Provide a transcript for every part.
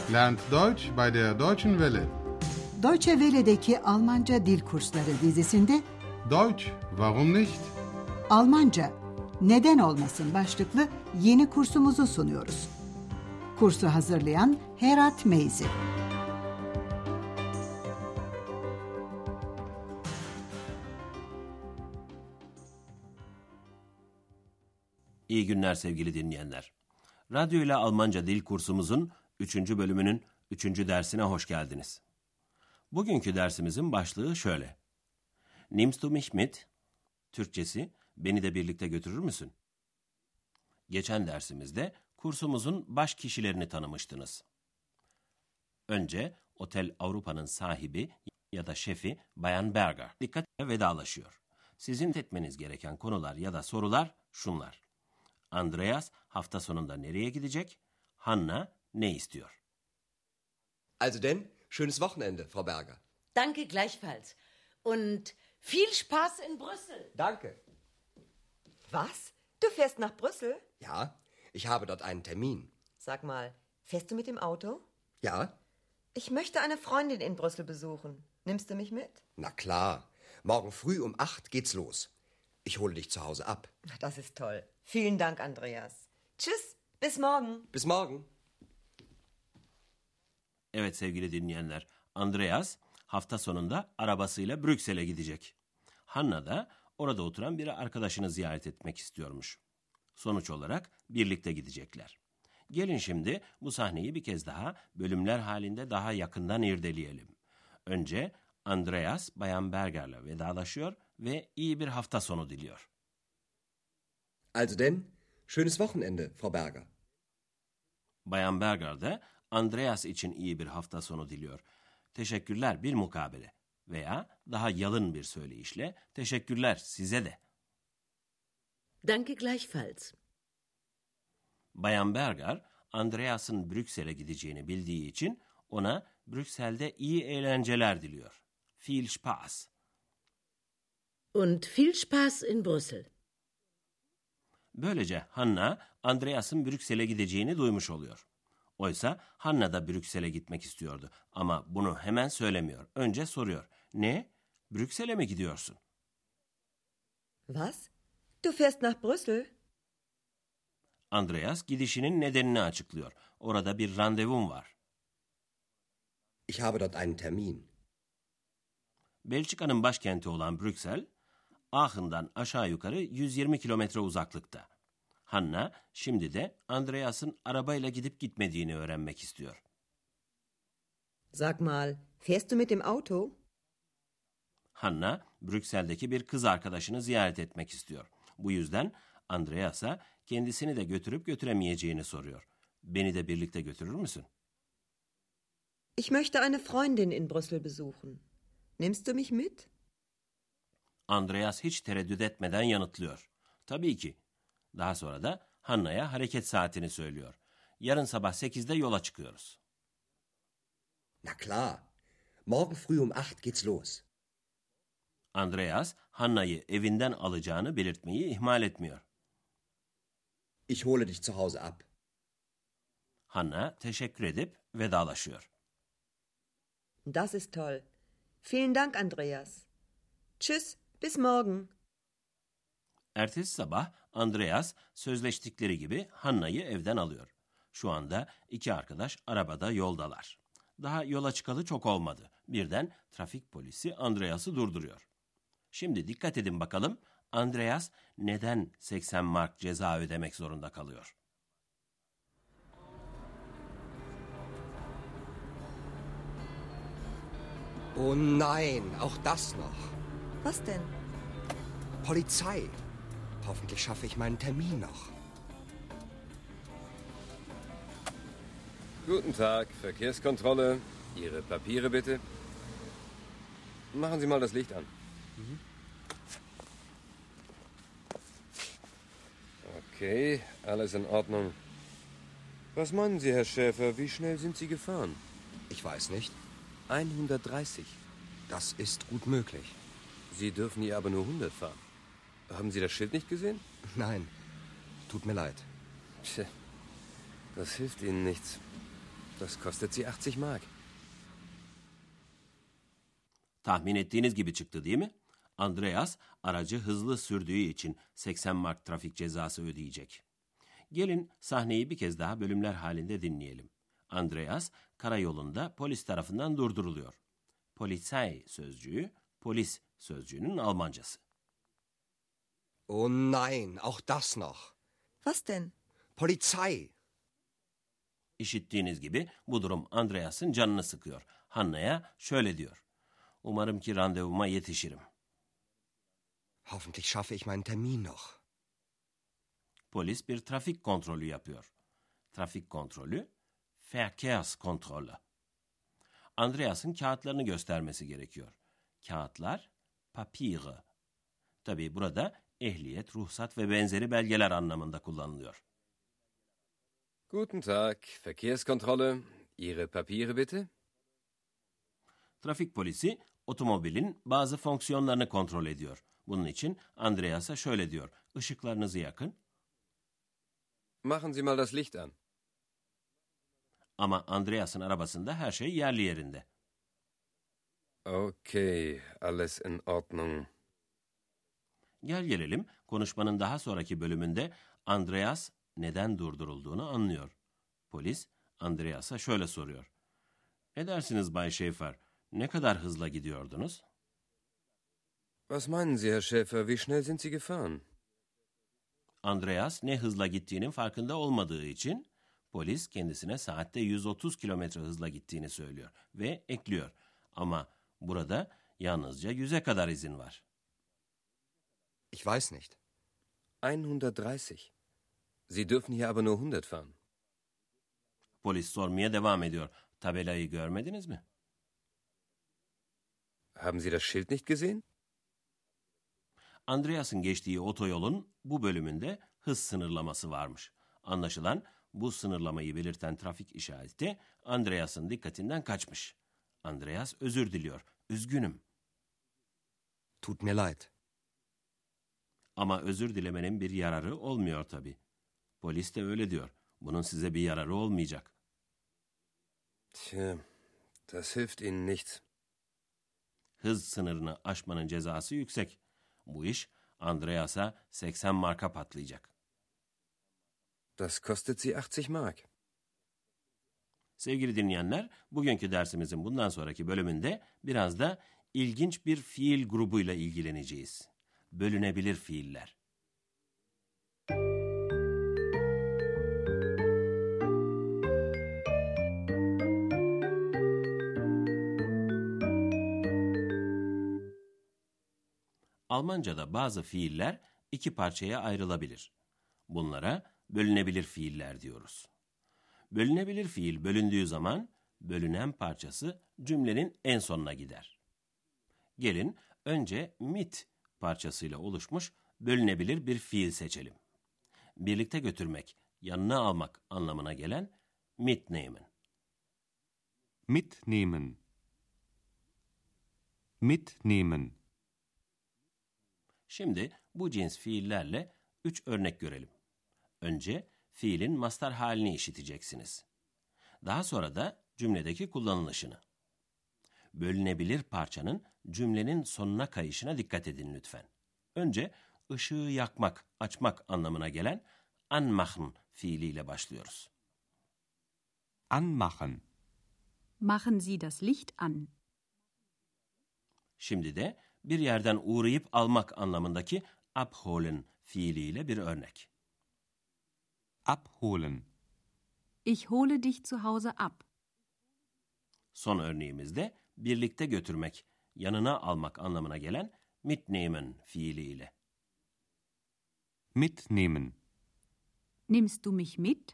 Lernt Deutsch bei der Deutschen Welle. Deutsche Welle'deki Almanca Dil Kursları dizisinde Deutsch, warum nicht? Almanca neden olmasın başlıklı yeni kursumuzu sunuyoruz. Kursu hazırlayan Herat Meyzi. İyi günler sevgili dinleyenler. Radyo ile Almanca dil kursumuzun 3. bölümünün 3. dersine hoş geldiniz. Bugünkü dersimizin başlığı şöyle. Nimmst du mich mit? Türkçesi, beni de birlikte götürür müsün? Geçen dersimizde kursumuzun baş kişilerini tanımıştınız. Önce Otel Avrupa'nın sahibi ya da şefi Bayan Berger dikkatle vedalaşıyor. Sizin etmeniz gereken konular ya da sorular şunlar. Andreas hafta sonunda nereye gidecek? Hanna ne istiyor? Also denn, schönes Wochenende, Frau Berger. Danke gleichfalls. Und viel Spaß in Brüssel. Danke. Was? Du fährst nach Brüssel? Ja, ich habe dort einen Termin. Sag mal, fährst du mit dem Auto? Ja? Ich möchte eine Freundin in Brüssel besuchen. Nimmst du mich mit? Na klar. Morgen früh um 8 geht's los. Ich hole dich zu Hause ab. Das ist toll. Vielen Dank, Andreas. Tschüss, bis morgen. Bis morgen. Evet sevgili dinleyenler, Andreas hafta sonunda arabasıyla Brüksel'e gidecek. Hanna da orada oturan bir arkadaşını ziyaret etmek istiyormuş. Sonuç olarak birlikte gidecekler. Gelin şimdi bu sahneyi bir kez daha bölümler halinde daha yakından irdeleyelim. Önce Andreas Bayan Berger'le vedalaşıyor ve iyi bir hafta sonu diliyor. Also denn, schönes Wochenende, Frau Berger. Bayan Berger de Andreas için iyi bir hafta sonu diliyor. Teşekkürler bir mukabele veya daha yalın bir söyleyişle teşekkürler size de. Danke gleichfalls. Bayan Berger, Andreas'ın Brüksel'e gideceğini bildiği için ona Brüksel'de iyi eğlenceler diliyor. Viel Spaß. Und viel Spaß in Brüssel. Böylece Hanna, Andreas'ın Brüksel'e gideceğini duymuş oluyor. Oysa Hanna da Brüksel'e gitmek istiyordu ama bunu hemen söylemiyor. Önce soruyor. Ne? Brüksel'e mi gidiyorsun? Was? Du fährst nach Brüssel? Andreas gidişinin nedenini açıklıyor. Orada bir randevum var. Ich habe dort einen Termin. Belçika'nın başkenti olan Brüksel, Aachen'dan aşağı yukarı 120 kilometre uzaklıkta. Hanna şimdi de Andreas'ın arabayla gidip gitmediğini öğrenmek istiyor. Sag mal, fährst du mit dem Auto? Hanna, Brüksel'deki bir kız arkadaşını ziyaret etmek istiyor. Bu yüzden Andreas'a kendisini de götürüp götüremeyeceğini soruyor. Beni de birlikte götürür müsün? Ich möchte eine Freundin in Brüssel besuchen. Nimmst du mich mit? Andreas hiç tereddüt etmeden yanıtlıyor. Tabii ki. Daha sonra da Hanna'ya hareket saatini söylüyor. Yarın sabah 8'de yola çıkıyoruz. Na klar. Morgen früh um 8 geht's los. Andreas, Hanna'yı evinden alacağını belirtmeyi ihmal etmiyor. Ich hole dich zu Hause ab. Hanna teşekkür edip vedalaşıyor. Das ist toll. Vielen Dank, Andreas. Tschüss, bis morgen. Ertesi sabah Andreas sözleştikleri gibi Hanna'yı evden alıyor. Şu anda iki arkadaş arabada yoldalar. Daha yola çıkalı çok olmadı. Birden trafik polisi Andreas'ı durduruyor. Şimdi dikkat edin bakalım Andreas neden 80 mark ceza ödemek zorunda kalıyor? Oh nein, auch das noch. Was denn? Polizei. Hoffentlich schaffe ich meinen Termin noch. Guten Tag, Verkehrskontrolle. Ihre Papiere bitte. Machen Sie mal das Licht an. Okay, alles in Ordnung. Was meinen Sie, Herr Schäfer, wie schnell sind Sie gefahren? Ich weiß nicht. 130. Das ist gut möglich. Sie dürfen hier aber nur 100 fahren. Haben Sie das Schild nicht gesehen? Nein, tut mir leid. Tja, das hilft Ihnen nichts. Das kostet Sie 80 Mark. Tahmin ettiğiniz gibi çıktı değil mi? Andreas aracı hızlı sürdüğü için 80 mark trafik cezası ödeyecek. Gelin sahneyi bir kez daha bölümler halinde dinleyelim. Andreas karayolunda polis tarafından durduruluyor. Polizei sözcüğü polis sözcüğünün Almancası. Oh nein, auch das noch. Was denn? Polizei. İşittiğiniz gibi bu durum Andreas'ın canını sıkıyor. Hanna'ya şöyle diyor. Umarım ki randevuma yetişirim. Hoffentlich schaffe ich meinen Termin noch. Polis bir trafik kontrolü yapıyor. Trafik kontrolü, Verkehrskontrolle. Andreas'ın kağıtlarını göstermesi gerekiyor. Kağıtlar, Papiere. Tabii burada ehliyet, ruhsat ve benzeri belgeler anlamında kullanılıyor. Guten Tag, Verkehrskontrolle. Ihre Papiere bitte? Trafik polisi otomobilin bazı fonksiyonlarını kontrol ediyor. Bunun için Andreas'a şöyle diyor. Işıklarınızı yakın. Machen Sie mal das Licht an. Ama Andreas'ın arabasında her şey yerli yerinde. Okay, alles in Ordnung. Gel gelelim konuşmanın daha sonraki bölümünde Andreas neden durdurulduğunu anlıyor. Polis Andreas'a şöyle soruyor. Ne dersiniz Bay Schäfer? Ne kadar hızla gidiyordunuz? Was meinen Sie, Herr Schäfer, wie schnell sind Sie gefahren? Andreas ne hızla gittiğinin farkında olmadığı için polis kendisine saatte 130 kilometre hızla gittiğini söylüyor ve ekliyor. Ama burada yalnızca 100'e kadar izin var. Ich weiß nicht. 130. Sie dürfen hier aber nur 100 fahren. Polis sormaya devam ediyor. Tabelayı görmediniz mi? Haben Sie das Schild nicht gesehen? Andreas'ın geçtiği otoyolun bu bölümünde hız sınırlaması varmış. Anlaşılan bu sınırlamayı belirten trafik işareti Andreas'ın dikkatinden kaçmış. Andreas özür diliyor. Üzgünüm. Tut mir leid. Ama özür dilemenin bir yararı olmuyor tabii. Polis de öyle diyor. Bunun size bir yararı olmayacak. Tja, das hilft Ihnen nichts. Hız sınırını aşmanın cezası yüksek. Bu iş Andreas'a 80 marka patlayacak. Das kostet Sie 80 Mark. Sevgili dinleyenler, bugünkü dersimizin bundan sonraki bölümünde biraz da ilginç bir fiil grubuyla ilgileneceğiz. Bölünebilir fiiller. Almanca'da bazı fiiller iki parçaya ayrılabilir. Bunlara bölünebilir fiiller diyoruz. Bölünebilir fiil bölündüğü zaman bölünen parçası cümlenin en sonuna gider. Gelin önce mit parçasıyla oluşmuş bölünebilir bir fiil seçelim. Birlikte götürmek, yanına almak anlamına gelen mitnehmen. Mitnehmen. Mitnehmen. Şimdi bu cins fiillerle 3 örnek görelim. Önce fiilin mastar halini işiteceksiniz. Daha sonra da cümledeki kullanılışını. Bölünebilir parçanın cümlenin sonuna kayışına dikkat edin lütfen. Önce ışığı yakmak, açmak anlamına gelen anmachen fiiliyle başlıyoruz. Anmachen. Machen Sie das Licht an. Şimdi de bir yerden uğrayıp almak anlamındaki abholen fiiliyle bir örnek. Abholen. Ich hole dich zu Hause ab. Son örneğimizde birlikte götürmek, yanına almak anlamına gelen mitnehmen fiiliyle. Mitnehmen. Nimmst du mich mit?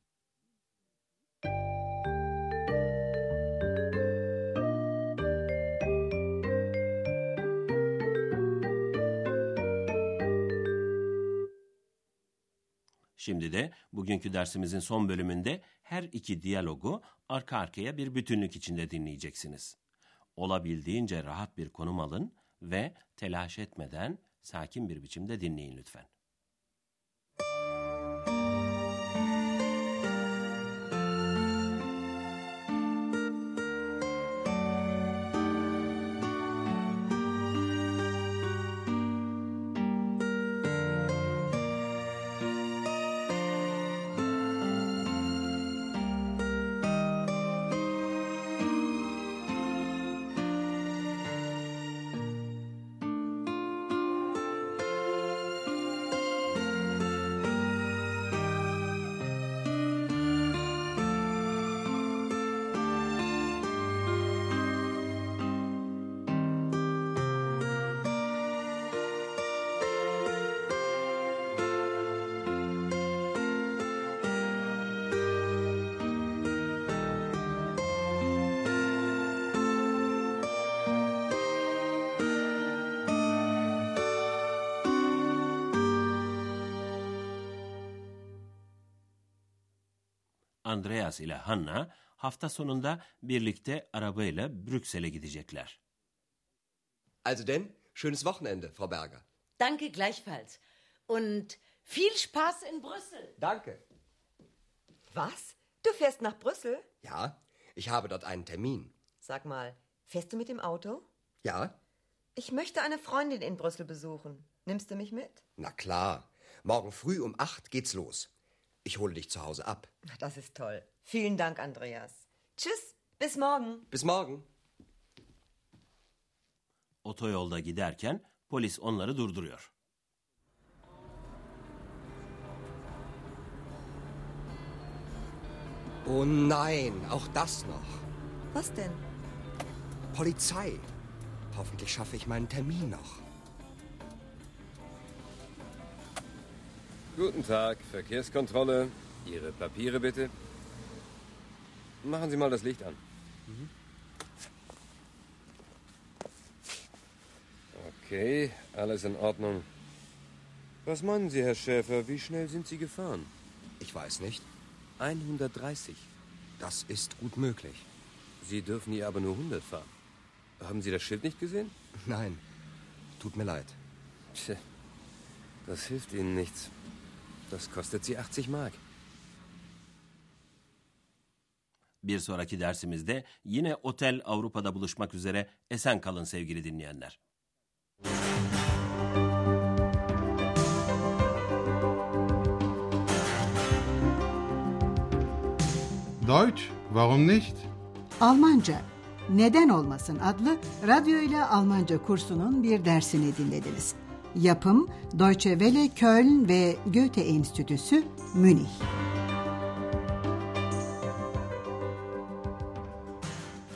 Şimdi de bugünkü dersimizin son bölümünde her iki diyalogu arka arkaya bir bütünlük içinde dinleyeceksiniz. Olabildiğince rahat bir konum alın ve telaş etmeden sakin bir biçimde dinleyin lütfen. Andreas ile Hanna hafta sonunda birlikte arabayla Brüksel'e gidecekler. Also denn, schönes Wochenende, Frau Berger. Danke gleichfalls. Und viel Spaß in Brüssel. Danke. Was? Du fährst nach Brüssel? Ja, ich habe dort einen Termin. Sag mal, fährst du mit dem Auto? Ja? Ich möchte eine Freundin in Brüssel besuchen. Nimmst du mich mit? Na klar. Morgen früh um 8 geht's los. Ich hole dich zu Hause ab. Das ist toll. Vielen Dank, Andreas. Tschüss, bis morgen. Bis morgen. Otoyolda giderken polis onları durduruyor. Oh nein, auch das noch. Was denn? Polizei. Hoffentlich schaffe ich meinen Termin noch. Guten Tag, Verkehrskontrolle. Ihre Papiere bitte. Machen Sie mal das Licht an. Okay, alles in Ordnung. Was meinen Sie, Herr Schäfer, wie schnell sind Sie gefahren? Ich weiß nicht. 130. Das ist gut möglich. Sie dürfen hier aber nur 100 fahren. Haben Sie das Schild nicht gesehen? Nein, tut mir leid. Tja, das hilft Ihnen nichts. Das kostet Sie 80 Mark. Bir sonraki dersimizde yine Otel Avrupa'da buluşmak üzere. Esen kalın sevgili dinleyenler. Deutsch, warum nicht? Almanca, Neden Olmasın adlı radyo ile Almanca kursunun bir dersini dinlediniz. Yapım Deutsche Welle Köln ve Goethe Enstitüsü Münih.